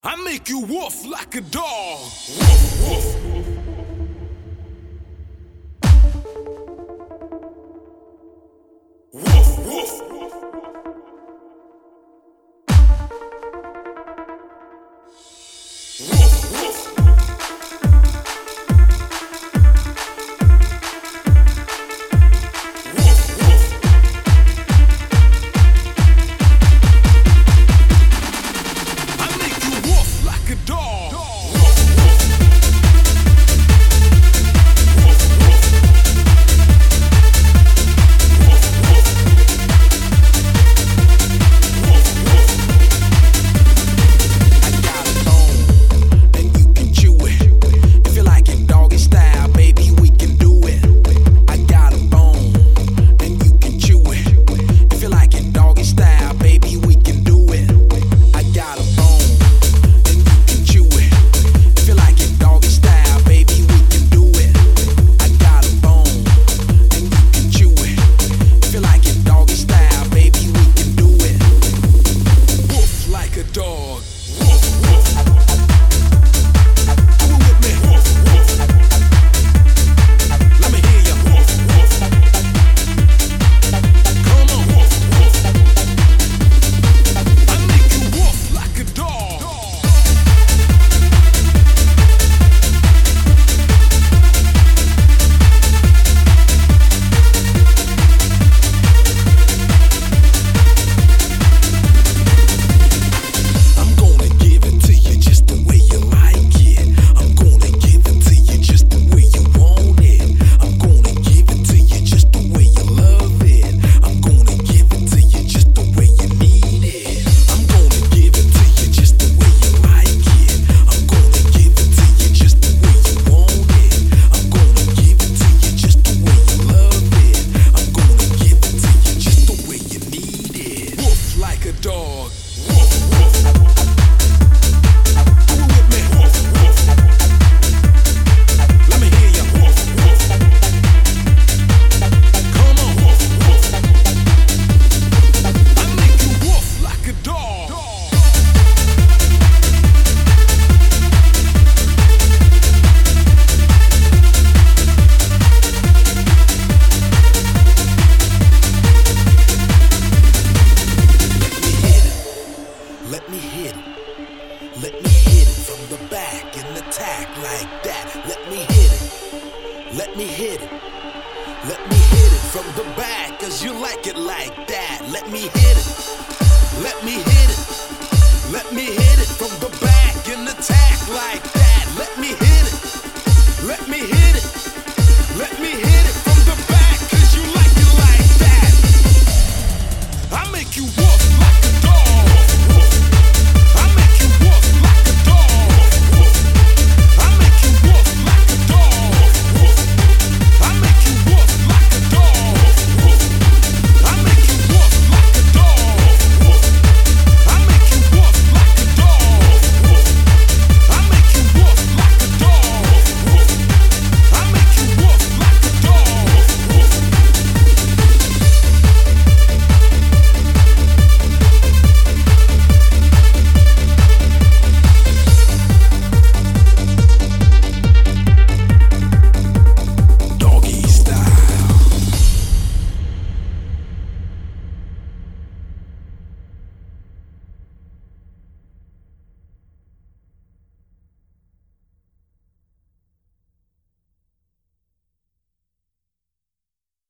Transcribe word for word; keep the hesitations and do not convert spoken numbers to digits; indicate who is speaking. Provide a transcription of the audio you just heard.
Speaker 1: I make you woof like a dog. Woof, woof. Woof, woof. Woof, woof.
Speaker 2: Let me hit it. Let me hit it from the back and attack like that. Let me hit it. Let me hit it. Let me hit it from the back, cause you like it like that. Let me hit it. Let me hit it. Let me hit it from the back.